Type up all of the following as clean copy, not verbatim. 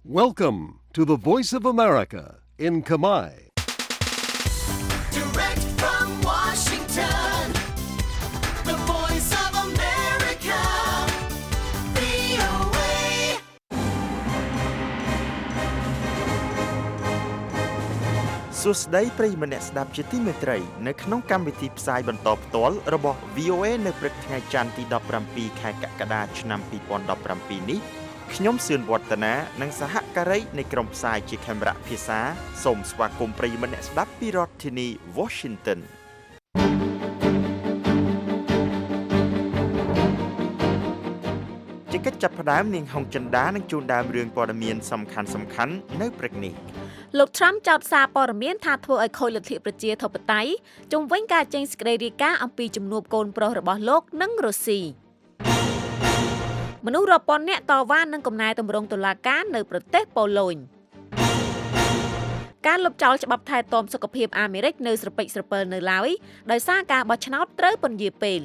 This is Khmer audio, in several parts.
Welcome to the Voice of America in Khmer. Direct from Washington, the Voice of America, VOA. សួស្តីប្រិយមិត្តអ្នកស្ដាប់ជាទីមេត្រីនៅក្នុងកម្មវិធីផ្សាយបន្តផ្ទាល់របស់ VOA នៅព្រឹកថ្ងៃច័ន្ទទី17ខែកក្កដាឆ្នាំ2017នេះខ្ញុំសឿនវឌ្ឍនានិងសហការីនៃក្រុមផ្សាយជាខេមរៈភាសាសូមស្វាគមន៍ប្រិយមិត្តអ្នកស្ដាប់ពីរដ្ឋធានី Washington ជាកិច្ចចាប់ផ្ដើមនាងហុងចិន្តានឹងជូនដើមរឿងព័ត៌មានសំខាន់ៗនៅព្រឹកនេះលោក Trump ចោទសារព័ត៌មានថាធ្វើឲ្យខូចលទ្ធិប្រជាធិបតេយ្យជុំវិញការចេញសេចក្តីរាយការណ៍អំពីជំនួបកូនប្រុសរបស់លោកនិងរុស្ស៊ីមនុស្សរាប់ពាន់នាក់តវ៉ានឹងកំណែទម្រង់តុលាការនៅប្រទេសប៉ូឡូញការលុបចោលច្បាប់ថែទាំសុខភាពអាមេរិកនៅស្រពេចស្រពិលនៅឡើយដោយសារការបោះឆ្នោតត្រូវពន្យាពេល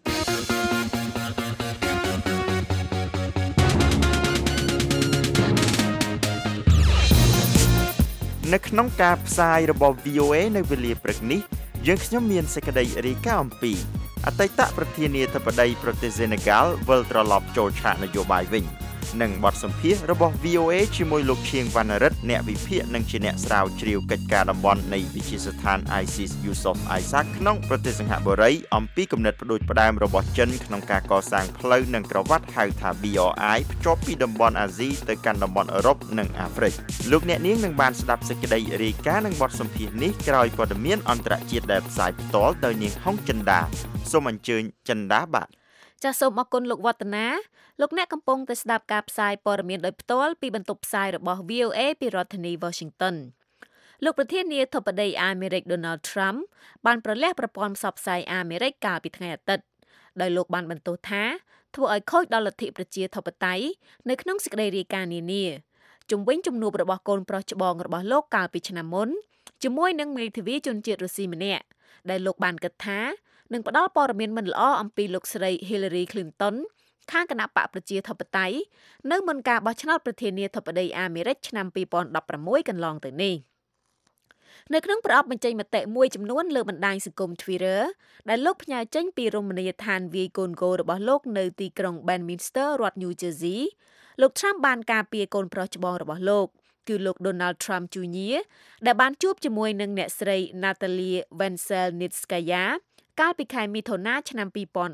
នៅក្នុងការផ្សាយរបស់ VOA នៅវេលាព្រឹកនេះយើងខ្ញុំមានសេចក្តីរាយការណ៍អំពីអតីតប្រធានាធិបតីប្រទេសសេនេហ្គាល់វិលត្រឡប់ចូលឆាកនយោបាយវិញនិងបទសម្ភាសន៍របស់ VOA ជាមួយលោកឈៀងវណ្ណរិទ្ធអ្នកវិភាគនិងជាអ្នកស្រាវជ្រាវកិច្ចការតំបន់នៃវិទ្យាស្ថាន ISIS Yusof Isaac ក្នុងប្រទេសសិង្ហបុរីអំពីគំនិតផ្ដួចផ្ដើមរបស់ចិនក្នុងការកសាងផ្លូវនិងក្រវ៉ាត់ហៅថា BRI ភ្ជាប់ពីតំបន់អាស៊ីទៅកាន់តំបន់អឺរ៉ុបនិងអាហ្វ្រិកលោកអ្នកនាងនឹងបានស្ដាប់សេចក្តីរាយការណ៍និងបទសម្ភាសន៍នេះក្រោយព័ត៌មានអន្តរជាតិដែលផ្សាយផ្ទាល់ដោយនាងហុងចិន្តាសូមអញ្ជើញចិន្តាបាទចាសសូមអរគុណលោកវឌ្ឍនាលោកអ្នកកំពុងតែស្ដាប់ការផ្សាយព័ត៌មានដោយផ្ទាល់ពីបន្ទប់ផ្សាយរបស់ VOA ពីរដ្ឋធានី Washington លោកប្រធានាធិបតីអាមេរិក Donald Trump បានប្រលះប្រព័ន្ធផ្សព្វផ្សាយអាមេរិកកាលពីថ្ងៃអាទិត្យដោយលោកបានបន្ទោសថាធ្វើឲ្យខូចដល់លទ្ធិប្រជាធិបតេយ្យនៅក្នុងសេចក្តីរាយការណ៍នានាជំវិញជំនួបរបស់កូនប្រុសច្បងរបស់លោកកាលពីឆ្នាំមុនជាមួយនឹងមេធាវីជនជាតិរុស្ស៊ីម្នាក់ដែលលោកបានគិតថានឹងផ្ដល់ព័ត៌មានមិនល្អអំពីលោកស្រី Hillary Clinton ខាងគណៈបកប្រជាធិបតេយ្យនៅមុនការបោះឆ្នោតប្រធានាធិបតីអាមេរិកឆ្នាំ2016កន្លងទៅនេះនៅក្នុងប្រអប់បញ្ចេញមតិមួយចំនួនលើបណ្ដាញសង្គម Twitter ដែលលោកផ្ញើចេញពីរមណីយដ្ឋានវាយកូនគោរបស់លោកនៅទីក្រុង Bedminster រដ្ឋ New Jersey លោក Trump បានការពារកូនប្រុសច្បងរបស់លោកគឺលោក Donald Trump Jr. ដែលបានជួបជាមួយនឹងអ្នកស្រី Natalia Veselnitskayaកាលពីខែមិថុនាឆ្នាំ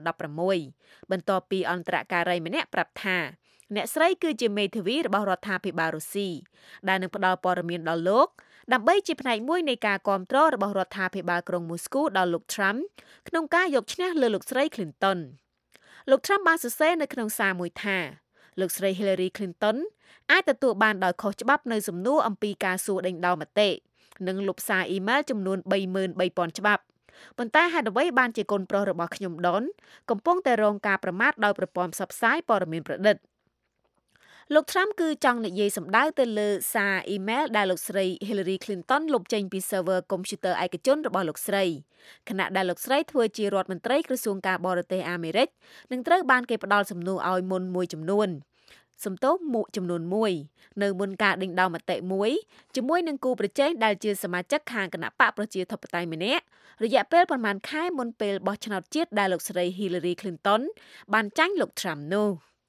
2016បន្ទាប់ពីអន្តរការីម្នាក់ប្រាប់ថាអ្នកស្រីគឺជាមេធាវីរបស់រដ្ឋាភិបាលរុស្ស៊ីដែលនឹងផ្ដល់ព័ត៌មានដល់លោកដើម្បីជាផ្នែកមួយនៃការគាំទ្ររបស់រដ្ឋាភិបាលក្រុងមូស្គូដល់លោក Trump ក្នុងការយកឈ្នះលើលោកស្រី Clinton លោក Trump បានសរសេរនៅក្នុងសារមួយថាលោកស្រី Hillary Clinton អាចទទួលបានដោយខុសច្បាប់នៅសំណួរអំពីការសួរដេញដោលមតិនិងលុបសារអ៊ីមែលចំនួន 33,000 ច្បាប់ប៉ុន្តែហេតុអ្វីបានជាកូនប្រុសរបស់ខ្ញុំដុនកំពុងតែរងការប្រមាថដោយប្រព័ន្ធផ្សព្វផ្សាយព័ត៌មានប្រឌិតលោក Trump គឺចង់និយាយសម្ដៅទៅលើសារអ៊ីមែលដែលលោកស្រី Hillary Clinton លុបចេញពី server កុំព្យូទ័រឯកជនរបស់លោកស្រីខណៈដែលលោកស្រីធ្វើជារដ្ឋមន្ត្រីក្រសួងការបរទេសអាមេរិកនឹងត្រូវបានគេផ្ដល់សំណួរឲ្យមុនមួយចំនួនសំទោសមួយចំនួនមួយនៅមុនការដេញដោលមតិមួយជាមួយនឹងគូប្រជែងដែលជាសមាជិកខាងគណៈបកប្រជាធិបតេយ្យម្នាក់រយៈពេលប្រមាណខែមុនពេលបោះឆ្នោតជាតិដែលលោកស្រី Hillary Clinton បានចាញ់លោក Trump នោះ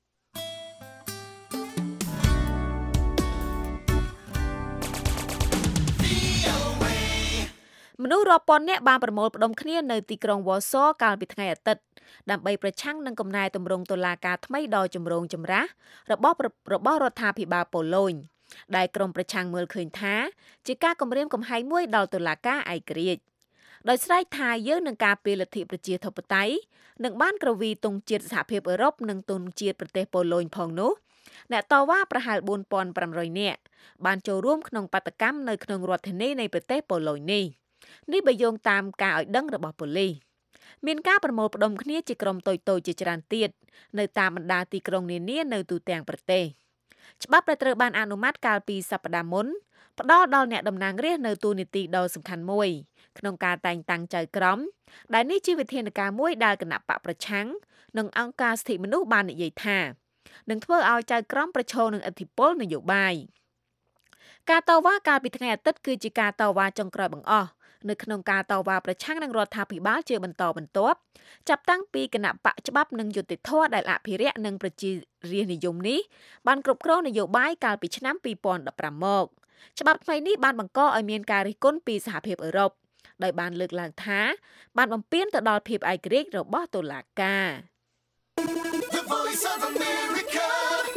មនុស្សរាប់ពាន់នាក់បានប្រមូលផ្ដុំគ្នានៅទីក្រុង Warsaw កាលពីថ្ងៃអាទិត្យដើម្បីប្រឆាំងនឹងកំណែទម្រង់តុលាការថ្មីដ៏ចម្រូងចម្រាសរបស់រដ្ឋាភិបាលប៉ូឡូញដែលក្រុមប្រឆាំងមើលឃើញថាជាការគំរាមកំហែងមួយដល់តុលាការឯករាជ្យដោយស្រែកថាយើងនឹងការពារលទ្ធិប្រជាធិបតេយ្យនឹងបានក្រវីទង់ជាតិសហភាពអឺរ៉ុបនិងទង់ជាតិប្រទេសប៉ូឡូញផងនោះអ្នកតវ៉ាប្រហែល 4,500 នាក់បានចូលរួមក្នុងបាតកម្មនៅក្នុងរដ្ឋធានីនៃប្រទេសប៉ូឡូញនេះបើយោងតាមការឲ្យដឹងរបស់ប៉ូលីសមានការប្រមូលផ្ដុំគ្នាជាក្រុមតូចៗជាច្រើនទៀតនៅតាមបណ្ដាទីក្រុងនានានៅទូទាំងប្រទេសច្បាប់ដែលត្រូវបានអនុម័តកាលពីសប្តាហ៍មុនផ្ដល់ដល់អ្នកតំណាងរាស្ត្រនៅតួនាទីដ៏សំខាន់មួយក្នុងការតែងតាំងចៅក្រមដែលនេះជាវិធានការមួយដែលគណៈបកប្រឆាំងនិងអង្គការសិទ្ធិមនុស្សបាននិយាយថានឹងធ្វើឲ្យចៅក្រមប្រឈមនឹងឥទ្ធិពលនយោបាយការតវ៉ាកាលពីថ្ងៃអាទិត្យគឺជាការតវ៉ាចុងក្រោយបង្អស់នៅក្នុងការតវ៉ាប្រឆាំងនឹងរដ្ឋាភិបាលជាបន្តបន្ទាប់ចាប់តាំងពីគណៈបកច្បាប់និងយុត្តិធម៌ដែលអភិរក្សនិងប្រជារាស្ត្រនិយមនេះបានគ្រប់គ្រងនយោបាយកាលពីឆ្នាំ2015មកច្បាប់ថ្មីនេះបានបង្កឲ្យមានការរិះគន់ពីសហភាពអឺរ៉ុបដោយបានលើកឡើងថាបានបំពានទៅដល់ភាពឯករាជ្យរបស់តុលាការ The Voice of America,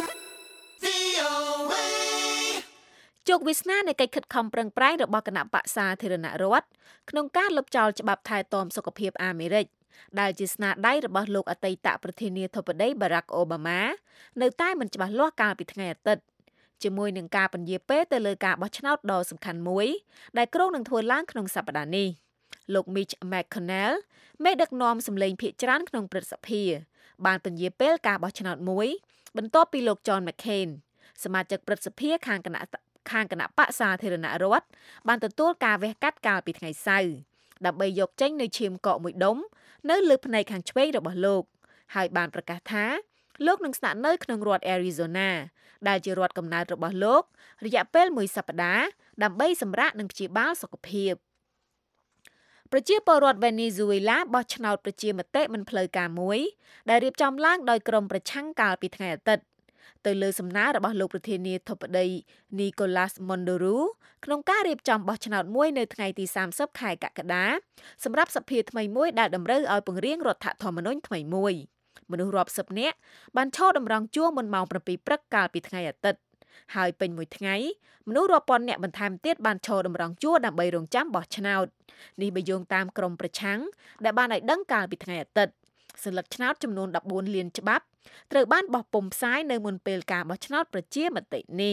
VOA. ជោគវាសនានៃកិច្ចខិតខំប្រឹងប្រែងរបស់គណៈបកសាធារណរដ្ឋក្នុងការលុបចោលច្បាប់ថែទាំសុខភាពអាមេរិកដែលជាស្នាដៃរបស់លោកអតីតប្រធានាធិបតី Barack Obama នៅតែមិនច្បាស់លាស់កាលពីថ្ងៃអាទិត្យជាមួយនឹងការពន្យាពេលទៅលើការបោះឆ្នោតដ៏សំខាន់មួយដែលគ្រោងនឹងធ្វើឡើងក្នុងសប្តាហ៍នេះលោក Mitch McConnell មេដឹកនាំសម្លេងភាគច្រើនក្នុងព្រឹទ្ធសភាបានពន្យាពេលការបោះឆ្នោតមួយបន្ទាប់ពីលោក John McCain សមាជិកព្រឹទ្ធសភាខាងគណៈបកសាធារណរដ្ឋបានទទួលការវះកាត់កាលពីថ្ងៃសៅរ៍ដើម្បីយកចេញនូវឈាមកកមួយដុំនៅលើផ្នែកខាងឆ្វេងរបស់លោកហើយបានប្រកាសថាលោកនឹងស្នាក់នៅក្នុងរដ្ឋ Arizona ដែលជារដ្ឋកំណើតរបស់លោករយៈពេល1សប្តាហ៍ដើម្បីសម្រាកនិងព្យាបាលសុខភាពប្រជាពលរដ្ឋវេណេស៊ុយអេឡាបោះឆ្នោតប្រជាមតិមិនផ្លូវការមួយដែលរៀបចំឡើងដោយក្រុមប្រឆាំងកាលពីថ្ងៃអាទិត្យទៅលើសំណើរបស់លោកប្រធានាធិបតី Nicolas Maduro ក្នុងការរៀបចំបោះឆ្នោតមួយនៅថ្ងៃទី30ខែកក្កដាសម្រាប់សភាថ្មីមួយដែលតម្រូវឲ្យពង្រៀងរដ្ឋធម្មនុញ្ញថ្មីមួយមនុស្សរាប់សិបនាក់បានឈរតម្រង់ជួរមុនម៉ោង 7 ព្រឹកកាលពីថ្ងៃអាទិត្យហើយពេញមួយថ្ងៃមនុស្សរាប់ពាន់នាក់បន្ថែមទៀតបានឈរតម្រង់ជួរដើម្បីរងចាំបោះឆ្នោតនេះបើយោងតាមក្រុមប្រឆាំងដែលបានឲ្យដឹងកាលពីថ្ងៃអាទិត្យសិលឹកឆ្នោតចំនួន14លានច្បាប់ត្រូវបានបោះពុម្ពផ្សាយនៅមុនពេលការបោះឆ្នោតប្រជាមតិនេះ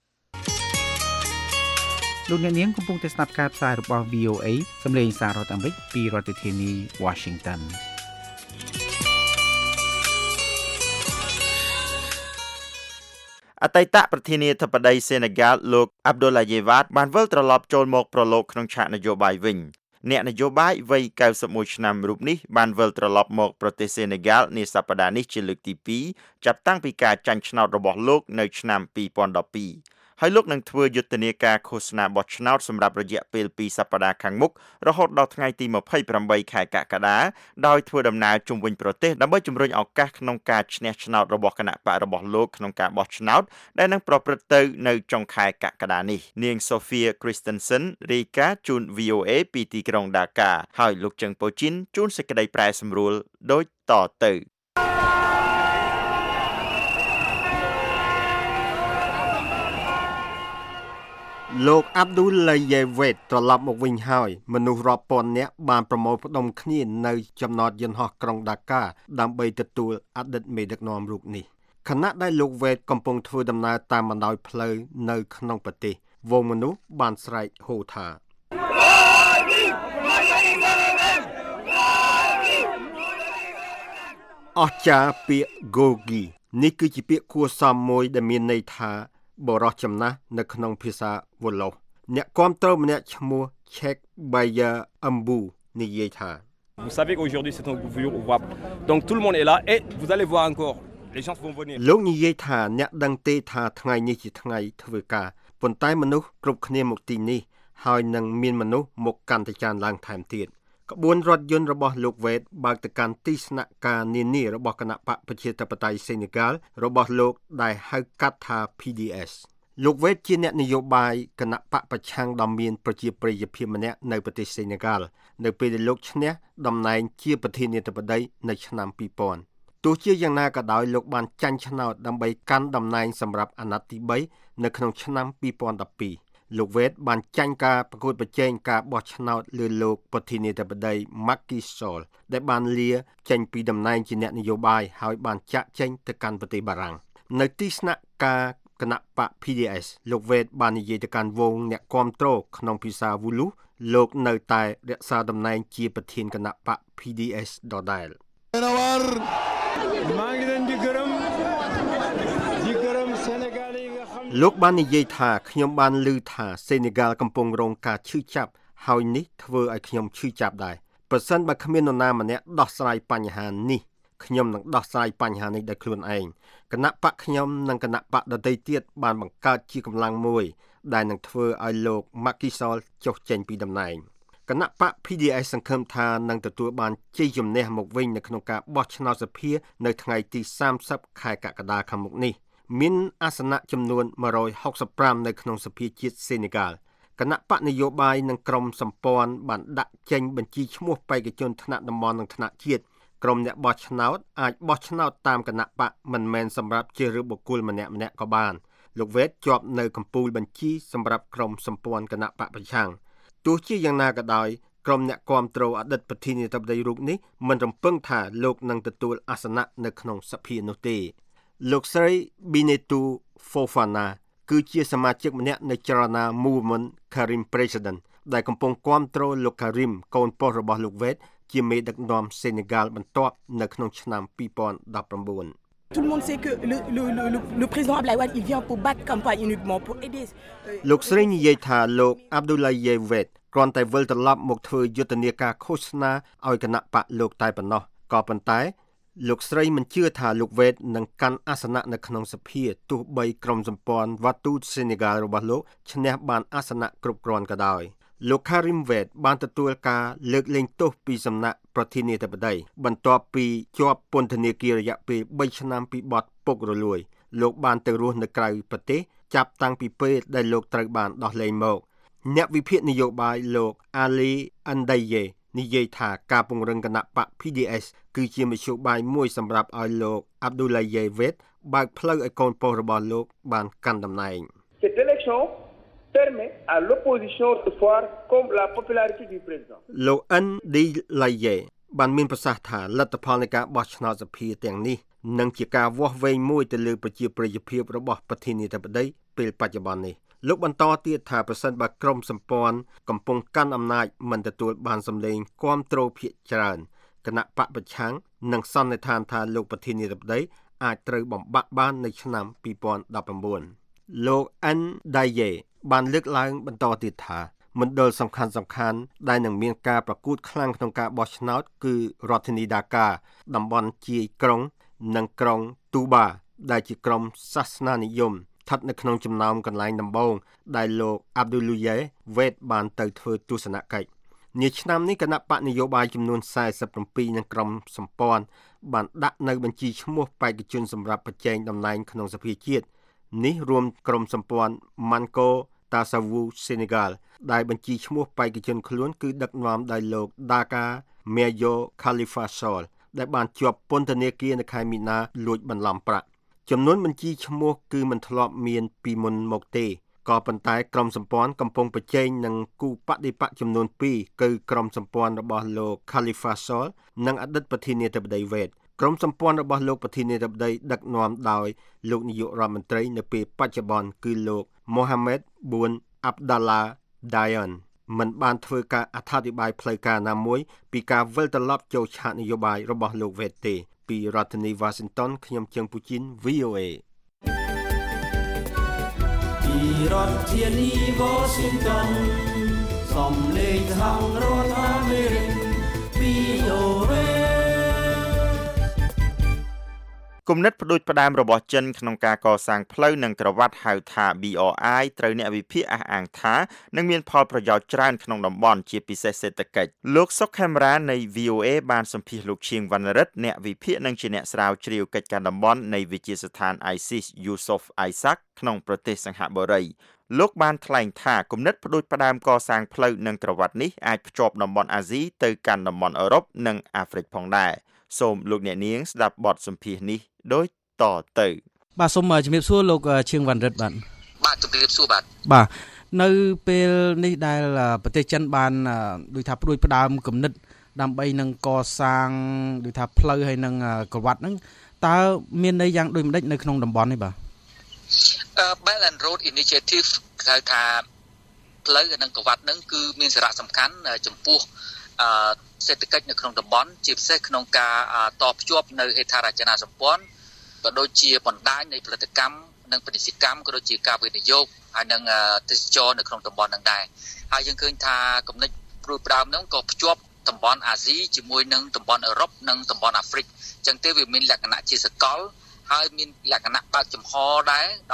លោកអ្នកនាងកំពុងតែស្ដាប់ការផ្សាយរបស់ VOA សម្លេងសាររដ្ឋអាមេរិកពីរដ្ឋធានី Washington អតីតប្រធានាធិបតីសេនេហ្គាល់លោក Abdoulaye Wade បានវិលត្រឡប់ចូលមកប្រឡូកក្នុងឆាកនយោបាយវិញអ្នកនយោបាយវ័យ91ឆ្នាំរូបនេះបានវិលត្រឡប់មកប្រទេសសេនេហ្គាល់នាសប្តាហ៍នេះជាលើកទី2ចាប់តាំងពីការចាញ់ឆ្នោតរបស់លោកនៅឆ្នាំ2012ហើយលោកនឹងធ្វើយុទ្ធនាការឃោសនាបោះឆ្នោតសម្រាប់រយៈពេល2សប្តាហ៍ខាងមុខរហូតដល់ថ្ងៃទី28ខែកក្កដាដោយធ្វើដំណើរជុំវិញប្រទេសដើម្បីជំរុញឱកាសក្នុងការឈ្នះឆ្នោតរបស់គណៈបករបស់លោកក្នុងការបោះឆ្នោតដែលនឹងប្រព្រឹត្តទៅនៅចុងខែកក្កដានេះនាង Sophia Christensen រាយការណ៍ជូន VOA ពីទីក្រុងដាកាហើយលោកជឹងប៉ូជីនជូនសេចក្តីប្រែសម្រួលដូចតទៅលោក Abdoulaye Wade ត្រឡប់មកវិញហើយមនុស្សរាប់ពាន់នាក់បានប្រមូលផ្ដុំគ្នានៅចំណតយន្តហោះក្រុងដាកាដើម្បីទទួលអតីតមេដឹកនាំរូបនេះខណៈដែលលោក Wade កំពុងធ្វើដំណើរតាមបណ្ដោយផ្លូវនៅក្នុងប្រទេសវងមនុស្សបានស្រែកហូថាអស្ចារ្យពាក្យ Gogi នេះគឺជាពាក្យគួរសមមួយដែលមានន័យថាបរោះចំណាស់នៅក្នុងភាសាវ៉ូឡូសអ្នកគាំទ្រម្នាក់ឈ្មោះ Cheikh Baya Ambu និយាយថា Vous savez qu'aujourd'hui c'est un gouvernement au WAP. Donc tout le monde est là et vous allez voir encore les gens vont venir. លោកនិយាយថាអ្នកដឹងទេថាថ្ងៃនេះជាថ្ងៃធ្វើការប៉ុន្តែមនុស្សគ្រប់គ្នាមកទីនេះហើយនឹងមានមនុស្សមកកាន់តែច្រើនឡើងថែមទៀតក្បួនរថយន្តរបស់លោក Wade បើកទៅកាន់ទីស្នាក់ការនានារបស់គណៈបកប្រជាធិបតេយ្យសេនេហ្គាល់របស់លោកដែលហៅកាត់ថា PDS លោក Wade ជាអ្នកនយោបាយគណៈបកប្រឆាំងដ៏មានប្រជាប្រិយភាពម្នាក់នៅប្រទេសសេនេហ្គាល់នៅពេលដែលលោកឈ្នះតំណែងជាប្រធានាធិបតីនៅឆ្នាំ2000ទោះជាយ៉ាងណាក៏ដោយលោកបានចាញ់ឆ្នោតដើម្បីកាន់តំណែងសម្រាប់អាណត្តិទី3នៅក្នុងឆ្នាំ2012លោក Wade បានចាញ់ការប្រកួតប្រជែងការបោះឆ្នោតលើលោកប្រធានាធិបតី Macky Sall ដែលបានលាចេញពីតំណែងជាអ្នកនយោបាយហើយបានចាក់ចេញទៅកាន់ប្រទេសបារាំងនៅទីស្នាក់ការគណៈបក PDS លោក Wade បាននិយាយទៅកាន់វងអ្នកគាំទ្រក្នុងភាសាវូលូលោកនៅតែរក្សាតំណែងជាប្រធានគណៈបក PDS ដដែលលោកបាននិយាយថាខ្ញុំបានឮថាសេនេហ្គាល់កំពុងរងការឈឺចាប់ហើយនេះធ្វើឲ្យខ្ញុំឈឺចាប់ដែរប្រសិនបើគ្មាននរណាម្នាក់ដោះស្រាយបញ្ហានេះខ្ញុំនឹងដោះស្រាយបញ្ហានេះដោយខ្លួនឯងគណៈបកខ្ញុំនិងគណៈបកដទៃទៀតបានបង្កើតជាកម្លាំងមួយដែលនឹងធ្វើឲ្យលោក Macky Sall ចុះចេញពីតំណែងគណៈបក PDS សង្ឃឹមថានឹងទទួលបានជ័យជំនះមកវិញនៅក្នុងការបោះឆ្នោតសភានៅថ្ងៃទី30ខែកក្កដាខាងមុខនេះមានអាសនៈចំនួន165នៅក្នុងសភាជាតិសេនេហ្គាល់គណៈបកនយោបាយនិងក្រុមសម្ព័ន្ធបានដាក់ចេញបញ្ជីឈ្មោះបេក្ខជនថ្នាក់តំបន់និងថ្នាក់ជាតិក្រុមអ្នកបោះឆ្នោតអាចបោះឆ្នោតតាមគណៈបកមិនមែនសម្រាប់ជ្រើសរើសបុគ្គលម្នាក់ៗក៏បានលោកវេតជាប់នៅកំពូលបញ្ជីសម្រាប់ក្រុមសម្ព័ន្ធគណៈបកប្រឆាំងទោះជាយ៉ាងណាក៏ដោយក្រុមអ្នកគាំទ្រអតីតប្រធានាធិបតីរូបនេះមិនរំពឹងថាលោកនឹងទទួលអាសនៈនៅក្នុងសភានោះទេលោកស្រី Bintu Fofana គឺជាសមាជិកម្នាក់នៃចលនា Movement Karim President ដែលកំពុងគាំទ្រលោក Karim កូនប្រុសរបស់លោកវេតជាមេដឹកនាំសេនេហ្គាល់បន្ទាប់នៅក្នុងឆ្នាំ2019 Tout le monde sait que le président Abdoulaye il vient pour battre campagne uniquement pour aider លោកស្រីនិយាយថាលោក Abdoulaye Wade គ្រាន់តែវិលត្រឡប់មកធ្វើយុទ្ធនាការឃោសនាឲ្យគណៈបកលោកតែប៉ុណ្ណោះក៏ប៉ុន្តែលោកស្រីមិនជឿថាលោក Wade នឹងកាន់អាសនៈនៅក្នុងសភាទោះបីក្រុមសម្ព័ន្ធវ៉ាទូសេនេហ្គាល់របស់លោកឈ្នះបានអាសនៈគ្រប់គ្រាន់ក៏ដោយលោក Karim Wade បានទទួលការលើកលែងទោសពីសំណាក់ប្រធានាធិបតីបន្ទាប់ពីជាប់ពន្ធនាគាររយៈពេល3ឆ្នាំពីបទពុករលួយលោកបានទៅរស់នៅក្រៅប្រទេសចាប់តាំងពីពេលដែលលោកត្រូវបានដោះលែងមកអ្នកវិភាគនយោបាយលោក Ali Andaye និយាយថាការពង្រឹងគណៈបក PDS គឺជាមធ្យោបាយមួយសម្រាប់ឲ្យលោក Abdoulaye Wade បើកផ្លូវឲ្យកូនប្រុសរបស់លោកបានកាន់តំណែង Cette élection permet à l'opposition de voir comme la popularité du président លោក Andaye បានមានប្រសាសន៍ថាលទ្ធផលនៃការបោះឆ្នោតសភាទាំងនេះនឹងជាការវាស់វែងមួយទៅលើប្រជាប្រិយភាពរបស់ប្រធានាធិបតីពេលបច្ចុប្បន្ននេះលោកបន្តទៀតថាប្រសិនបើក្រុមសម្ព័ន្ធកំពុងកាន់អំណាចមិនទទួលបានសម្លេងគាំទ្រភាគច្រើនគណៈបកប្រឆាំងនឹងសន្និដ្ឋានថាលោកប្រធានាធិបតីអាចត្រូវបំបាក់បាននៅឆ្នាំ2019លោក Andaye បានលើកឡើងបន្តទៀតថាមណ្ឌលសំខាន់ៗដែលនឹងមានការប្រកួតខ្លាំងក្នុងការបោះឆ្នោតគឺរដ្ឋធានីដាកាតំបន់ជាយក្រុងនិងក្រុងទូបាដែលជាក្រុមសាសនានិយមស្ថិតនៅក្នុងចំណោមកន្លែងដំបូងដែលលោក Abdoulaye Wade បានទៅធ្វើទស្សនកិច្ចនាឆ្នាំនេះគណៈបកនយោបាយចំនួន47និងក្រុមសម្ព័ន្ធបានដាក់នៅបញ្ជីឈ្មោះបេក្ខជនសម្រាប់ប្រជែងតំណែងក្នុងសភាជាតិនេះរួមក្រុមសម្ព័ន្ធ Manko Tasawu Senegal ដែលបញ្ជីឈ្មោះបេក្ខជនខ្លួនគឺដឹកនាំដោយលោក Daka Meyo Khalifa Sall ដែលបានជាប់ពន្ធនាគារនៅខែមីនាលួចបន្លំប្រាក់ចំនួនបញ្ជីឈ្មោះគឺមិនធ្លាប់មានពីមុនមកទេក៏ប៉ុន្តែក្រុមសម្ព័ន្ធកំពុងប្រជែងនឹងគូបដិបកចំនួន2គឺក្រុមសម្ព័ន្ធរបស់លោក Khalifa Sall និងអតីតប្រធានាធិបតី Wade ក្រុមសម្ព័ន្ធរបស់លោកប្រធានាធិបតីដឹកនាំដោយលោកនាយករដ្ឋមន្ត្រីនៅពេលបច្ចុប្បន្នគឺលោក Mohamed Boun Abdallah Dionne មិនបានធ្វើការអត្ថាធិប្បាយផ្លូវការណាមួយពីការវិលត្រឡប់ចូលឆាកនយោបាយរបស់លោក Wade ទេពីរដ្ឋធានី Washington ខ្ញុំជើងពូជីន VOA ពីរដ្ឋធានី Washington សំឡេងសហរដ្ឋអាមេរិក VOA គំនិតផ្ដួចផ្ដើមរបស់ចិនក្នុងការកសាងផ្លូវនិងក្រវ៉ាត់ហៅថា BRI ត្រូវអ្នកវិភាគអះអាងថានឹងមានផលប្រយោជន៍ច្រើនក្នុងតំបន់ជាពិសេសសេដ្ឋកិច្ចលោកសុកខេមរានៃ VOA បានសម្ភាសន៍លោកឈៀងវណ្ណរិទ្ធអ្នកវិភាគនិងជាអ្នកស្រាវជ្រាវកិច្ចការតំបន់នៃវិទ្យាស្ថាន ISIS Yusof Isaac ក្នុងប្រទេសសិង្ហបុរីលោកបានថ្លែងថាគំនិតផ្ដួចផ្ដើមកសាងផ្លូវនិងក្រវ៉ាត់នេះអាចភ្ជាប់តំបន់អាស៊ីទៅកាន់តំបន់អឺរ៉ុបនិងអាហ្វ្រិកផងដែរសូមលោកអ្នកនាងស្ដាប់បទសម្ភាសន៍នេះដូចតទៅបាទសូមជំរាបសួរលោកឈៀងវណ្ណរិទ្ធបាទជំរាបសួរបាទនៅពេលនេះដែលប្រទេសចិនបានដូចថាផ្ដួចផ្ដើមគំនិតដើម្បីនឹងកសាងដូចថាផ្លូវហើយនឹងក្រវ៉ាត់ហ្នឹងតើមានន័យយ៉ាងដូចម្ដេចនៅក្នុងតំបន់នេះបាទ Belt and Road Initiative ហៅថាផ្លូវនិងក្រវ៉ាត់ហ្នឹងគឺមានសារៈសំខាន់ចំពោះសេដ្ឋកិច្ចនៅក្នុងតំបន់ជាពិសេសក្នុងការតភ្ជាប់នៅហេដ្ឋារចនាសម្ព័ន្ធក៏ដូចជាបណ្ដាញនៃផលិតកម្មនិងពាណិជ្ជកម្មក៏ដូចជាការវិនិយោគហើយនិងទេសចរនៅក្នុងតំបន់ហ្នឹងដែរហើយយើងឃើញថាគំនិតព្រួយផ្ដើមហ្នឹងក៏ភ្ជាប់តំបន់អាស៊ីជាមួយនឹងតំបន់អឺរ៉ុបនិងតំបន់អាហ្វ្រិកអញ្ចឹងទេវាមានលក្ខណៈជាសកលហើយមានលក្ខណៈបើកចំហដែរដោយ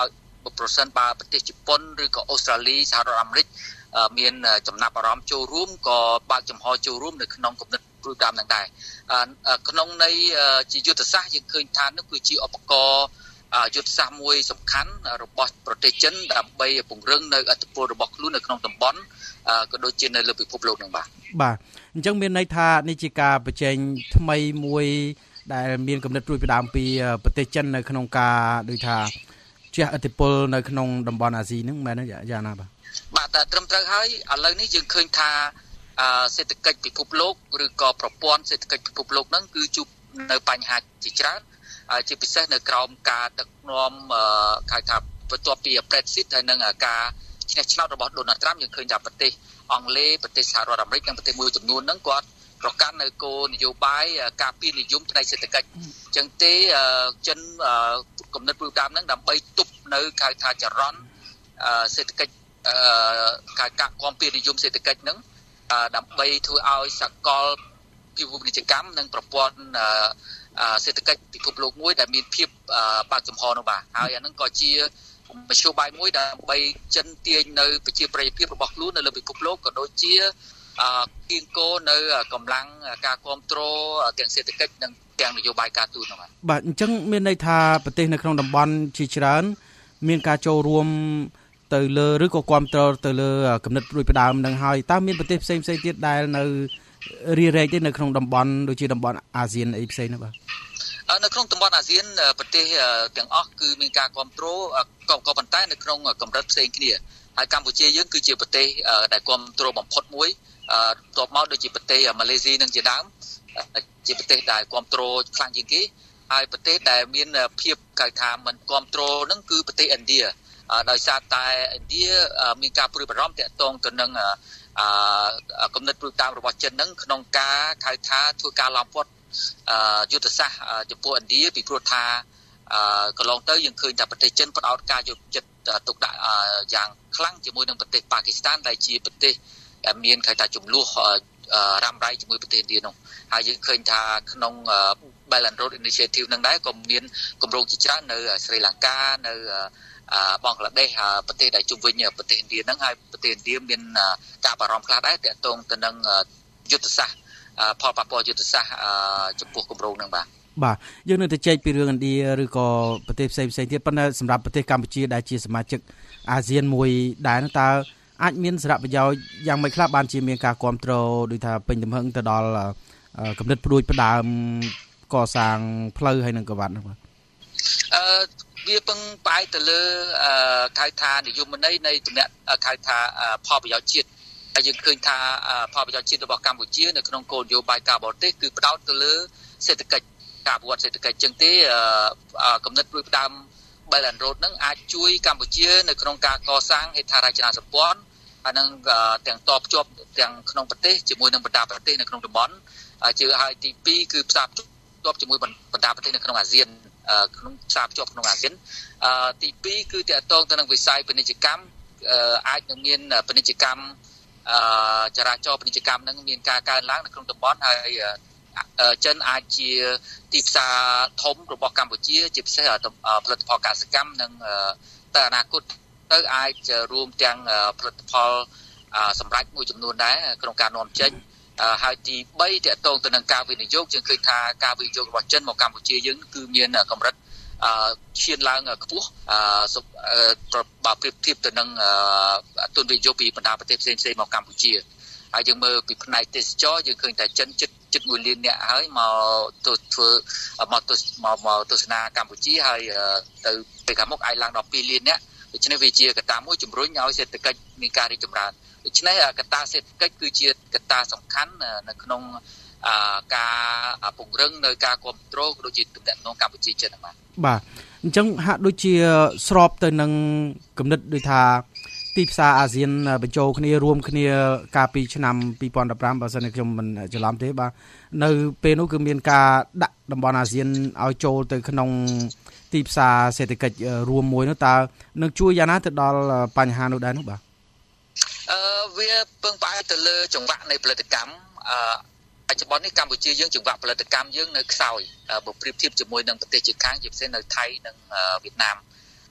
ប្រសិនបើប្រទេសជប៉ុនឬក៏អូស្ត្រាលីសហរដ្ឋអាមេរិកមានចំណាប់អារម្មណ៍ចូលរួមក៏បើកចំហចូលរួមនៅក្នុងគំនិតព្រួយបារម្ភនឹងដែរក្នុងនៃជាយុទ្ធសាស្ត្រយើងឃើញថានោះគឺជាឧបករណ៍យុទ្ធសាស្ត្រមួយសំខាន់របស់ប្រទេសចិនដើម្បីពង្រឹងនៅឥទ្ធិពលរបស់ខ្លួននៅក្នុងតំបន់ក៏ដូចជានៅលើពិភពលោកនឹងបាទអញ្ចឹងមានន័យថានេះជាការបញ្ចេញថ្មីមួយដែលមានគំនិតព្រួយបារម្ភពីប្រទេសចិននៅក្នុងការដូចថាជះឥទ្ធិពលនៅក្នុងតំបន់អាស៊ីហ្នឹងមែនទេយ៉ាងណាបាទតែត្រឹមត្រូវហើយឥឡូវនេះយើងឃើញថាសេដ្ឋកិច្ចពិភពលោកឬក៏ប្រព័ន្ធសេដ្ឋកិច្ចពិភពលោកហ្នឹងគឺជួបនៅបញ្ហាជាច្រើនជាពិសេសនៅក្រោមការដឹកនាំហៅថាបន្ទាប់ពី Brexit ហើយនឹងការឈ្នះឆ្នោតរបស់ Donald Trump យើងឃើញថាប្រទេសអង់គ្លេសប្រទេសសហរដ្ឋអាមេរិកនិងប្រទេសមួយចំនួនហ្នឹងគាត់ប្រកាន់នៅគោលនយោបាយការពារនិយមផ្នែកសេដ្ឋកិច្ចអញ្ចឹងទេចិនគំនិតព្រួយបារម្ភហ្នឹងដើម្បីទប់នៅហៅថាចរន្តសេដ្ឋកិច្ចការគាំពារនិយមសេដ្ឋកិច្ចហ្នឹងដើម្បីធ្វើឲ្យសកលពិភពពាណិជ្ជកម្មនិងប្រព័ន្ធសេដ្ឋកិច្ចពិភពលោកមួយដែលមានភាពបើកចំហនោះបាទហើយអាហ្នឹងក៏ជាមធ្យោបាយមួយដើម្បីចិនទាញនៅប្រជាប្រិយភាពរបស់ខ្លួននៅលើពិភពលោកក៏ដូចជាគៀងគរនៅកម្លាំងការគ្រប់គ្រងទាំងសេដ្ឋកិច្ចនិងទាំងនយោបាយការទូតនោះបាទអញ្ចឹងមានន័យថាប្រទេសនៅក្នុងតំបន់ជាច្រើនមានការចូលរួមទៅលើឬក៏គ្រប់គ្រងទៅលើគំនិតព្រួយបារម្ភនឹងហើយតើមានប្រទេសផ្សេងៗទៀតដែលនៅរារែកទេនៅក្នុងតំបន់ដូចជាតំបន់អាស៊ានអីផ្សេងនោះបាទនៅក្នុងតំបន់អាស៊ានប្រទេសទាំងអស់គឺមានការគ្រប់គ្រងក៏ប៉ុន្តែនៅក្នុងកម្រិតផ្សេងគ្នាហើយកម្ពុជាយើងគឺជាប្រទេសដែលគ្រប់គ្រងបំផុតមួយតបមកដូចជាប្រទេសម៉ាឡេស៊ីនឹងជាដើមជាប្រទេសដែលគ្រប់គ្រងខ្លាំងជាងគេហើយប្រទេសដែលមានភាពកៅថាមិនគ្រប់គ្រងហ្នឹងគឺប្រទេសឥណ្ឌាដោយសារតែឥណ្ឌាមានការព្រួយបារម្ភទាក់ទងទៅនឹងគំនិតព្រួយបារម្ភរបស់ចិនហ្នឹងក្នុងការហៅថាធ្វើការឡោមព័ទ្ធយុទ្ធសាស្ត្រចំពោះឥណ្ឌាពីព្រោះថាកន្លងទៅយើងឃើញថាប្រទេសចិនផ្ដោតការយកចិត្តទុកដាក់យ៉ាងខ្លាំងជាមួយនឹងប្រទេសប៉ាគីស្ថានដែលជាប្រទេសមានហៅថាចំនួនរ៉ាំរ៉ៃជាមួយប្រទេសឥណ្ឌានោះហើយយើងឃើញថាក្នុង Belt and Road Initiative នឹងដែរក៏មានគម្រោងជាច្រើននៅស្រីលង្កានៅបង់ក្លាដេសប្រទេសដែលជុំវិញប្រទេសឥណ្ឌាហ្នឹងហើយប្រទេសឥណ្ឌាមានការបារម្ភខ្លះដែរទាក់ទងទៅនឹងយុទ្ធសាស្ត្រផលប៉ះពាល់យុទ្ធសាស្ត្រចំពោះគម្រោងហ្នឹងបាទយើងនៅតែចែកពីរឿងឥណ្ឌាឬក៏ប្រទេសផ្សេងៗទៀតប៉ុន្តែសម្រាប់ប្រទេសកម្ពុជាដែលជាសមាជិកអាស៊ានមួយដែរតើអាចមានសារៈប្រយោជន៍យ៉ាងម៉េចខ្លះបានជាមានការគ្រប់គ្រងដូចថាពេញទំហឹងទៅដល់គំនិតព្រួយផ្ដើមកសាងផ្លូវហើយនឹងកវ៉ាត់នោះបាទវាពឹងផ្អែកទៅលើហៅថានិយមន័យនៃតំណែងហៅថាផលប្រយោជន៍ជាតិហើយយើងឃើញថាផលប្រយោជន៍ជាតិរបស់កម្ពុជានៅក្នុងគោលនយោបាយការបរទេសគឺផ្ដោតទៅលើសេដ្ឋកិច្ចការអភិវឌ្ឍសេដ្ឋកិច្ចចឹងទេគំនិតព្រួយផ្ដើម Belt and Road នឹងអាចជួយកម្ពុជានៅក្នុងការកសាងហេដ្ឋារចនាសម្ព័ន្ធហើយនឹងទាំងតភ្ជាប់ទាំងក្នុងប្រទេសជាមួយនឹងបណ្ដាប្រទេសនៅក្នុងតំបន់ជាហើយទី2គឺផ្សារភ្ជាប់ជាមួយបណ្ដាប្រទេសនៅក្នុងអាស៊ានក្នុងផ្សារភ្ជាប់ក្នុងអាស៊ានទី2គឺទាក់ទងទៅនឹងវិស័យពាណិជ្ជកម្មអាចនឹងមានពាណិជ្ជកម្មចរាចរណ៍ពាណិជ្ជកម្មនឹងមានការកើនឡើងនៅក្នុងតំបន់ហើយចិនអាចជាទីផ្សារធំរបស់កម្ពុជាជាពិសេសផលិតផលកសិកម្មនិងទៅអនាគតទៅអាចរួមទាំងផលិតផលសម្រាប់មួយចំនួនដែរក្នុងការនាំចេញហើយទី3ទាក់ទងទៅនឹងការវិនិយោគយើងឃើញថាការវិនិយោគរបស់ចិនមកកម្ពុជាយើងគឺមានកម្រិតឈានឡើងខ្ពស់បើប្រៀបធៀបទៅនឹងទុនវិនិយោគពីបណ្ដាប្រទេសផ្សេងៗមកកម្ពុជាហើយយើងមើលពីផ្នែកទេសចរយើងឃើញថាចិនជិត1លាននាក់ហើយមកធ្វើមកទស្សនាកម្ពុជាហើយទៅពេលខាងមុខអាចឡើងដល់2លាននាក់ដូច្នេះវាជាកត្តាមួយជំរុញឲ្យសេដ្ឋកិច្ចមានការរីកចម្រើនដូច្នេះកត្តាសេដ្ឋកិច្ចគឺជាកត្តាសំខាន់នៅក្នុងការពង្រឹងនៅការគ្រប់គ្រងដូចជាទំនាក់ទំនងកម្ពុជាចិនហ្នឹងបាទអញ្ចឹងហាក់ដូចជាស្របទៅនឹងគំនិតដូចថាទីផ្សារអាស៊ានបញ្ចូលគ្នារួមគ្នាកាលពីឆ្នាំ2015បើសិនជាខ្ញុំមិនច្រឡំទេបាទនៅពេលនោះគឺមានការដាក់តំបន់អាស៊ានឲ្យចូលទៅក្នុងទីផ្សារសេដ្ឋកិច្ចរួមមួយនោះតើនឹងជួយយ៉ាងណាទៅដល់បញ្ហានោះដែរនោះបាទវាពឹងផ្អែកទៅលើចង្វាក់នៃផលិតកម្មបច្ចុប្បន្ននេះកម្ពុជាយើងចង្វាក់ផលិតកម្មយើងនៅខ្សោយបើប្រៀបធៀបជាមួយនឹងប្រទេសជិតខាងជាពិសេសនៅថៃនិងវៀតណាម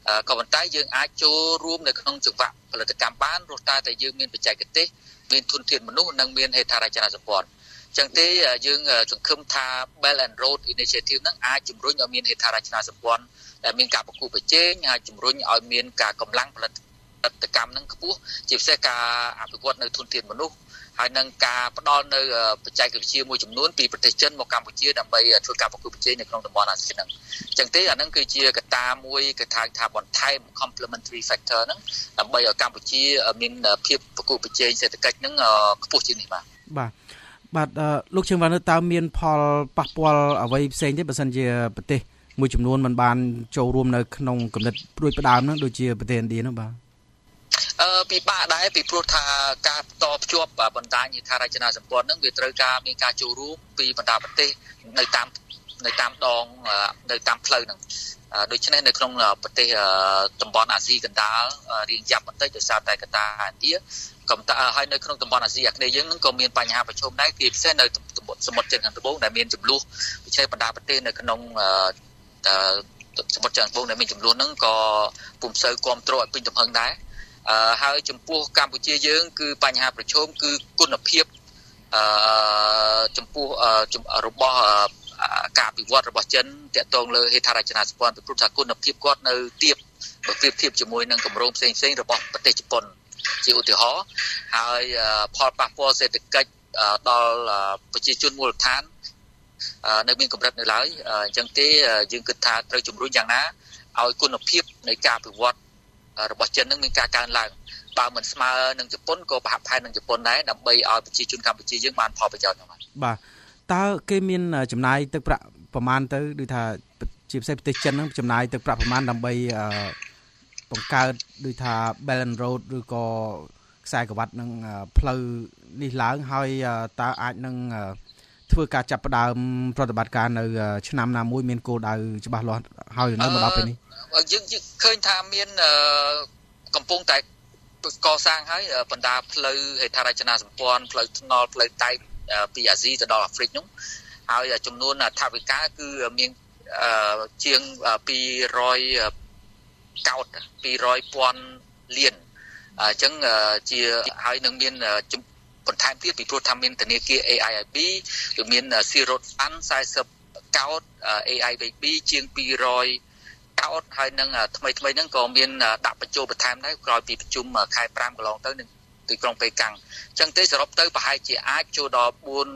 ក៏ប៉ុន្តែយើងអាចចូលរួមនៅក្នុងចង្វាក់ផលិតកម្មបានព្រោះតែយើងមានបច្ចេកទេសមានធនធានមនុស្សនិងមានហេដ្ឋារចនាសម្ព័ន្ធចឹងទេយើងសង្ឃឹមថា Belt and Road Initiative ហ្នឹងអាចជំរុញឲ្យមានហេដ្ឋារចនាសម្ព័ន្ធដែលមានការប្រកួតប្រជែងហើយជំរុញឲ្យមានការកម្លាំងផលិតកម្មហ្នឹងខ្ពស់ជាពិសេសការអភិវឌ្ឍនៅធនធានមនុស្សហើយនឹងការផ្ដល់នៅបច្ចេកវិទ្យាមួយចំនួនពីប្រទេសចិនមកកម្ពុជាដើម្បីធ្វើការប្រកួតប្រជែងនៅក្នុងតំបន់អាស៊ានហ្នឹងអញ្ចឹងទេអាហ្នឹងគឺជាកត្តាមួយគេថាបន្ថែម complementary factor ហ្នឹងដើម្បីឲ្យកម្ពុជាមានភាពប្រកួតប្រជែងសេដ្ឋកិច្ចហ្នឹងខ្ពស់ជាងនេះបាទលោកជើងវ៉ាន់តើមានផលប៉ះពាល់អ្វីផ្សេងទេបើសិនជាប្រទេសមួយចំនួនមិនបានចូលរួមនៅក្នុងគំនិតព្រួយផ្ដើមហ្នឹងដូចជាប្រទេសឥណ្ឌាហ្នឹងបាទពិបាកដែរពីព្រោះថាការតភ្ជាប់បណ្ដាញហេដ្ឋារចនាសម្ព័ន្ធហ្នឹងវាត្រូវការមានការចូលរួមពីបណ្ដាប្រទេសនៅតាមដងនៅតាមផ្លូវហ្នឹងដូច្នេះនៅក្នុងប្រទេសតំបន់អាស៊ីកណ្ដាលរៀងចាប់បន្តិចដោយសារតែកត្តាឥណ្ឌាក៏តែហើយនៅក្នុងតំបន់អាស៊ីអាគ្នេយ៍យើងហ្នឹងក៏មានបញ្ហាប្រឈមដែរគឺពិសេសនៅសមុទ្រចិនខាងត្បូងដែលមានចំនួនដូច្នេះបណ្ដាប្រទេសនៅក្នុងសមុទ្រចិនខាងត្បូងដែលមានចំនួនហ្នឹងក៏ពុំសូវគ្រប់គ្រងឲ្យពេញទំហឹងដែរហើយចំពោះកម្ពុជាយើងគឺបញ្ហាប្រឈមគឺគុណភាពចំពោះរបស់ការអភិវឌ្ឍរបស់ចិនតាក់ទងលើហេដ្ឋារចនាសម្ព័ន្ធពីព្រោះថាគុណភាពគាត់នៅទាបបើប្រៀបធៀបជាមួយនឹងគម្រោងផ្សេងៗរបស់ប្រទេសជប៉ុនជាឧទាហរណ៍ហើយផលប៉ះពាល់សេដ្ឋកិច្ចដល់ប្រជាជនមូលដ្ឋាននៅមានកម្រិតនៅឡើយអញ្ចឹងទេយើងគិតថាត្រូវជំរុញយ៉ាងណាឲ្យគុណភាពនៃការអភិវឌ្ឍរបស់ចិននឹងមានការកើនឡើងបើមិនស្មើនឹងជប៉ុនក៏ប្រហាក់ប្រហែលនឹងជប៉ុនដែរដើម្បីឲ្យប្រជាជនកម្ពុជាយើងបានផលប្រយោជន៍ហ្នឹងបាទតើគេមានចំណាយទឹកប្រាក់ប្រមាណទៅដូចថាជាពិសេសប្រទេសចិនហ្នឹងចំណាយទឹកប្រាក់ប្រមាណដើម្បីបង្កើតដូចថា Belt and Road ឬក៏ខ្សែក្រវ៉ាត់នឹងផ្លូវនេះឡើងហើយតើអាចនឹងធ្វើការចាប់ផ្ដើមប្រតិបត្តិការនៅឆ្នាំណាមួយមានគោលដៅច្បាស់លាស់ហើយនៅមកដល់ពេលនេះយើងឃើញថាមានកំពុងតែកសាងហើយបណ្ដាផ្លូវហេដ្ឋារចនាសម្ព័ន្ធផ្លូវថ្នល់ផ្លូវដែកពីអាស៊ីទៅដល់អាហ្វ្រិកនោះហើយចំនួនថវិកាគឺមានជាង200កោត200,000 លានអញ្ចឹងជាហើយនឹងមានបន្ថែមទៀតពីព្រោះថាមានធនាគារ AIIB គឺមាន Zero Fund 40កោត AIIB ជាង200កោតហើយនឹងថ្មីហ្នឹងក៏មានដាក់បញ្ចូលបន្ថែមដែរក្រោយពីប្រជុំខែ5កន្លងទៅនឹងទីក្រុងប៉េកាំងអញ្ចឹងទេសរុបទៅប្រហែលជាអាចចូលដល់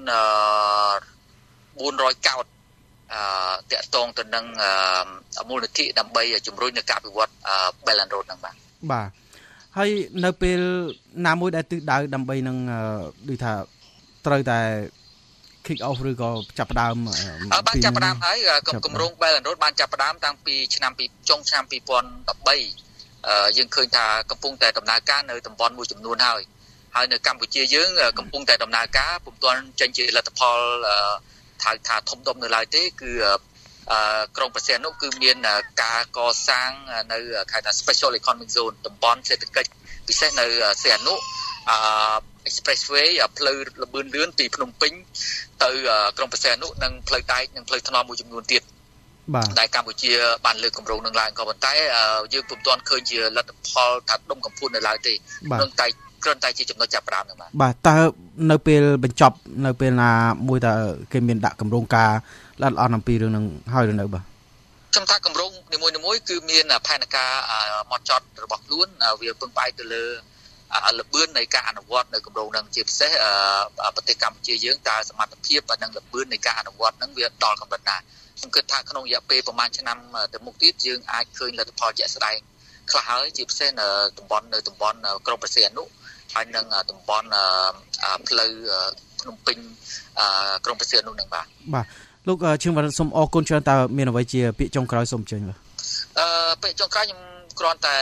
400កោតតាក់ទងទៅនឹងមូលនិធិដើម្បីជំរុញនៅការអភិវឌ្ឍ Belt and Road ហ្នឹងបាទហើយនៅពេលណាមួយដែលទិសដៅដើម្បីនឹងដូចថាត្រូវតែ kick off ឬក៏ចាប់ផ្ដើមបានចាប់ផ្ដើមហើយគម្រោង Belt and Road បានចាប់ផ្ដើមតាំងពីចុងឆ្នាំ2013យើងឃើញថាកំពុងតែដំណើរការនៅតំបន់មួយចំនួនហើយនៅកម្ពុជាយើងកំពុងតែដំណើរការពុំទាន់ចេញជាលទ្ធផលថាធំដុំនៅឡើយទេគឺក្រុងព្រះសីហនុគឺមានការកសាងនៅខេត្ត Special Economic Zone តំបន់សេដ្ឋកិច្ចពិសេសនៅសីហនុExpressway ផ្លូវលបឿនលឿនពីភ្នំពេញទៅក្រុងព្រះសីហនុនិងផ្លូវដែកនិងផ្លូវថ្នល់មួយចំនួនទៀតដែលកម្ពុជាបានលើកគម្រោងនឹងឡើងក៏ប៉ុន្តែយើងពុំទាន់ឃើញជាលទ្ធផលថាដុំកំភួននៅឡើយទេនឹងតែគ្រាន់តែជាចំណុចចាប់ផ្ដើមហ្នឹងបាទតើនៅពេលបញ្ចប់នៅពេលណាមួយតើគេមានដាក់គម្រោងការល្អអត់អំពីរឿងនឹងហើយឬនៅបាទខ្ញុំថាគម្រោងនីមួយៗគឺមានផែនការម៉ត់ចត់របស់ខ្លួនវាពឹងផ្អែកទៅលើល្បឿននៃការអនុវត្តនៅគម្រោងហ្នឹងជាពិសេសប្រទេសកម្ពុជាយើងតើសមត្ថភាពនិងល្បឿននៃការអនុវត្តហ្នឹងវាដល់កម្រិតណាខ្ញុំគិតថាក្នុងរយៈពេលប្រហែលឆ្នាំទៅមុខទៀតយើងអាចឃើញលទ្ធផលជាក់ស្ដែងខ្លះហើយជាពិសេសនៅតំបន់ក្រុងព្រះសីហនុហើយនឹងតំបន់ផ្លូវភ្នំពេញក្រុងព្រះសីហនុនឹងបាទលោកឈឹងវណ្ណសូមអរគុណច្រើនតើមានអ្វីជាពាក្យចុងក្រោយសូមអញ្ជើញបាទពាក្យចុងក្រោយខ្ញុំគ្រាន់តែ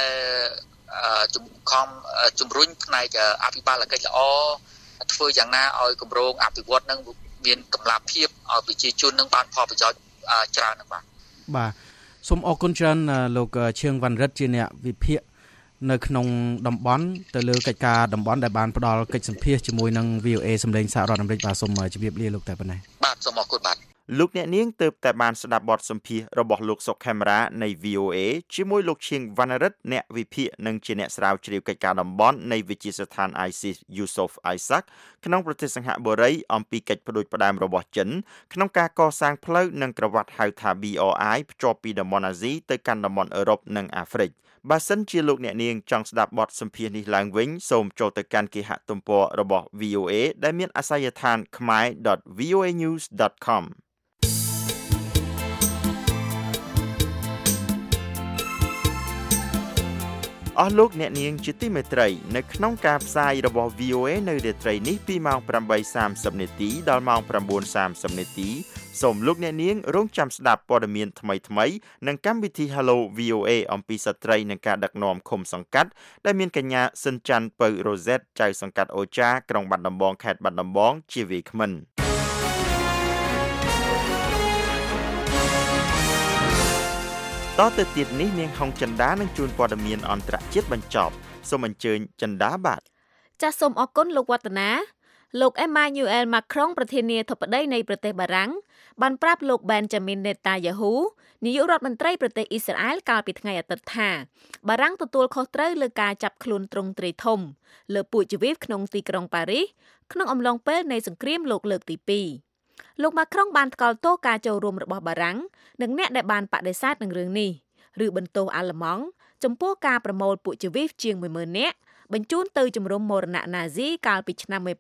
ជំរុញផ្នែកអភិបាលកិច្ចល្អធ្វើយ៉ាងណាឲ្យគម្រោងអភិវឌ្ឍនឹងមានតម្លាភាពឲ្យប្រជាជននឹងបានផលប្រយោជន៍ច្រើនហ្នឹងបាទសូមអរគុណច្រើនលោកឈឿងវណ្ណរិទ្ធជាអ្នកវិភាគនៅក្នុងតំបន់ទៅលើកិច្ចការតំបន់ដែលបានផ្ដល់កិច្ចសម្ភាសជាមួយនឹង VOA សម្លេងសហរដ្ឋអាមេរិកបាទសូមជម្រាបលាលោកតែប៉ុណ្ណេះបាទសូមអរគុណបាទលោកអ្នកនាងទើបតែបានស្ដាប់បទសម្ភាសន៍របស់លោកសុកខេមរានៃ VOA ជាមួយលោកឈៀងវណ្ណរិទ្ធអ្នកវិភាគនិងជាអ្នកស្រាវជ្រាវកិច្ចការតំបន់នៃវិទ្យាស្ថាន ISIS Yusof Isaac ក្នុងប្រទេសសិង្ហបុរីអំពីកិច្ចផ្ដួចផ្ដើមរបស់ចិនក្នុងការកសាងផ្លូវនិងក្រវ៉ាត់ហៅថា BRI ភ្ជាប់ពីតំបន់អាស៊ីទៅកាន់តំបន់អឺរ៉ុបនិងអាហ្វ្រិកបើសិនជាលោកអ្នកនាងចង់ស្ដាប់បទសម្ភាសន៍នេះឡើងវិញសូមចូលទៅកាន់គេហទំព័ររបស់ VOA ដែលមានអាសយដ្ឋាន khmer.voanews.comអស់លោកអ្នកនាងជាទីមេត្រីនៅក្នុងការផ្សាយរបស់ VOA នៅរាត្រីនេះពីម៉ោង 8:30 នាទីដល់ម៉ោង 9:30 នាទីសូមលោកអ្នកនាងរងចាំស្ដាប់ព័ត៌មានថ្មីៗនិងកម្មវិធី Hello VOA អំពីស្ត្រីនិងការដឹកនាំឃុំសង្កាត់ដែលមានកញ្ញាស៊ិនច័ន្ទពៅរ៉ូសេតចៅសង្កាត់អូចាក្រុងបាត់ដំបងខេត្តបាត់ដំបងជាវាគ្មិនតទៅទៀតនេះនាងហុងចិន្តានឹងជួនព័ត៌មានអន្តរជាតិបញ្ចប់សូមអញ្ជើញចិន្តាបាទចាសសូមអរគុណលោកវឌ្ឍនាលោក Emmanuel Macron ប្រធានាធិបតីនៃប្រទេសបារាំងបានប្រាប់លោក Benjamin Netanyahu នាយករដ្ឋមន្ត្រីប្រទេសអ៊ីស្រាអែលកាលពីថ្ងៃអាទិត្យថាបារាំងទទួលខុសត្រូវលើការចាប់ខ្លួនទ្រង់ទ្រាយធំលើពួកជីវីវក្នុងទីក្រុងប៉ារីសក្នុងអំឡុងពេលនៃសង្គ្រាមលោកលើកទី2លោក Macron បានថ្កោលទោសការចូលរួមរបស់បារាំងនិងអ្នកដែលបានបដិសេធនឹងរឿងនេះឬបន្ទោសអាល្លឺម៉ង់ចំពោះការប្រមូលពួកជីវីវជាង 10000 នាក់បញ្ជូនទៅជំរំមរណៈណាស៊ីកាលពីឆ្នាំ 1942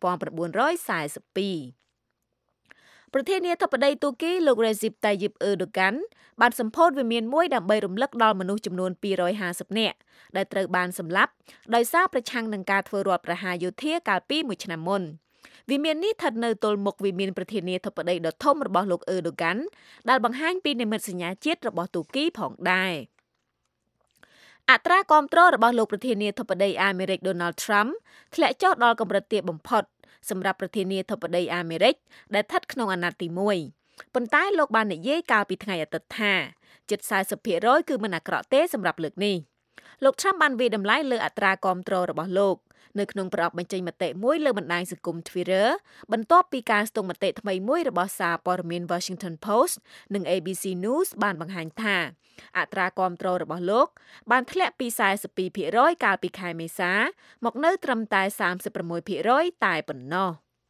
ប្រធានាធិបតីទូគីលោក Recep Tayyip Erdogan បានសម្ពោធវិមានមួយដើម្បីរំលឹកដល់មនុស្សចំនួន 250 នាក់ដែលត្រូវបានសម្លាប់ដោយសារប្រឆាំងនឹងការធ្វើរដ្ឋប្រហារយោធាកាលពី1ឆ្នាំមុនវិមាននេះស្ថិតនៅទល់មុខវិមានប្រធានាធិបតីដ៏ធំរបស់លោក Erdogan ដែលបង្ហាញពីនិមិត្តសញ្ញាជាតិរបស់ទូគីផងដែរអត្រាគាំទ្ររបស់លោកប្រធានាធិបតីអាមេរិក Donald Trump ធ្លាក់ចុះដល់កម្រិតទាបបំផុតសម្រាប់ប្រធានាធិបតីអាមេរិកដែលស្ថិតក្នុងអាណត្តិទី1ប៉ុន្តែលោកបាននិយាយកាលពីថ្ងៃអាទិត្យថាជិត 40% គឺមិនអាក្រក់ទេសម្រាប់លើកនេះលោក Trump បានវាយតម្លៃលើអត្រាគាំទ្ររបស់លោកនៅក្នុងប្រអប់បញ្ចេញមតិមួយលើបណ្ដាញសង្គម Twitter បន្ទាប់ពីការស្ទង់មតិថ្មីមួយរបស់សារព័ត៌មាន Washington Post និង ABC News បានបង្ហាញថាអត្រាគាំទ្ររបស់លោកបានធ្លាក់ពី 42% កាលពីខែមេសាមកនៅត្រឹមតែ 36% តែប៉ុណ្ណោះ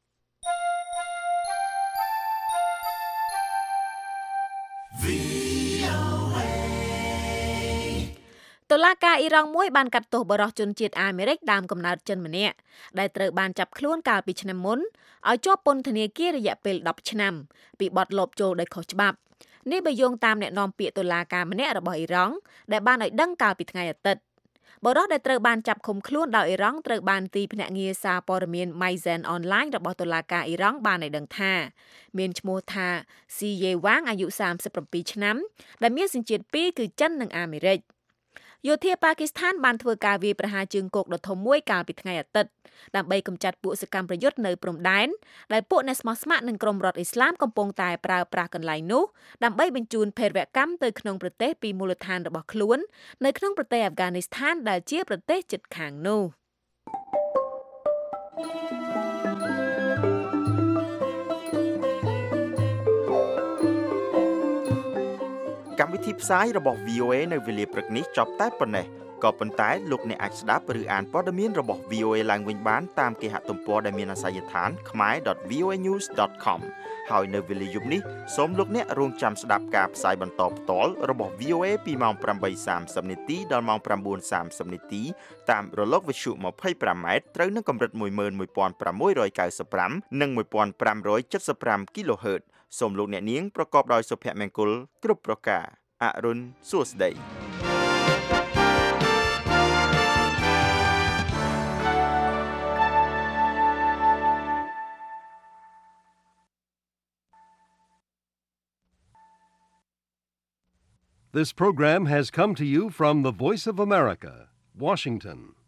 តុលាការអ៊ីរ៉ង់មួយបានកាត់ទោសបរិសុទ្ធជនជាតិអាមេរិកដើមកំណើតចិនម្នាក់ដែលត្រូវបានចាប់ខ្លួនកាលពីឆ្នាំមុនឲ្យជាប់ពន្ធនាគាររយៈពេល10ឆ្នាំពីបទលបចូលដោយខុសច្បាប់នេះបើយោងតាមអ្នកនាំពាក្យតុលាការម្នាក់របស់អ៊ីរ៉ង់ដែលបានឲ្យដឹងកាលពីថ្ងៃអាទិត្យបរិសុទ្ធដែលត្រូវបានចាប់ឃុំខ្លួនដោយអ៊ីរ៉ង់ត្រូវបានទីភ្នាក់ងារសារព័ត៌មាន Maizen Online របស់តុលាការអ៊ីរ៉ង់បានឲ្យដឹងថាមានឈ្មោះថា ស៊ីយេវ៉ាងអាយុ37ឆ្នាំដែលមានសញ្ជាតិ2គឺចិននិងអាមេរិកយោធាប៉ាគីស្ថានបានធ្វើការវាយប្រហារជើងគោកដ៏ធំមួយកាលពីថ្ងៃអាទិត្យដើម្បីកម្ចាត់ពួកសកម្មប្រយុទ្ធនៅព្រំដែនដែលពួកអ្នកស្មោះស្ម័គ្រនិងក្រុមរដ្ឋអ៊ីស្លាមកំពុងតែប្រើប្រាស់កន្លែងនោះដើម្បីបញ្ជូនភេរវកម្មទៅក្នុងប្រទេសពីមូលដ្ឋានរបស់ខ្លួននៅក្នុងប្រទេសអាហ្វហ្គានីស្ថានដែលជាប្រទេសជិតខាងនោះកម្មវិធីផ្សាយរបស់ VOA នៅវេលាព្រឹកនេះចប់តែប៉ុណ្ណេះក៏ប៉ុន្តែលោកអ្នកអាចស្ដាប់ឬអានព័ត៌មានរបស់ VOA ឡើងវិញបានតាមគេហទំព័រដែលមានអាសយដ្ឋាន khmer.voanews.com ហើយនៅវេលាយប់នេះសូមលោកអ្នករងចាំស្ដាប់ការផ្សាយបន្តផ្ទាល់របស់ VOA ពីម៉ោង 8:30 នាទីដល់ម៉ោង 9:30 នាទីតាមរលកវិទ្យុ 25m ត្រូវនឹងកម្រិត 11695 និង 1575 kHz សូមលោកអ្នកនាងប្រកបដោយសុភមង្គលគ្រប់ប្រការអរុនសួស្តី This program has come to you from the Voice of America, Washington.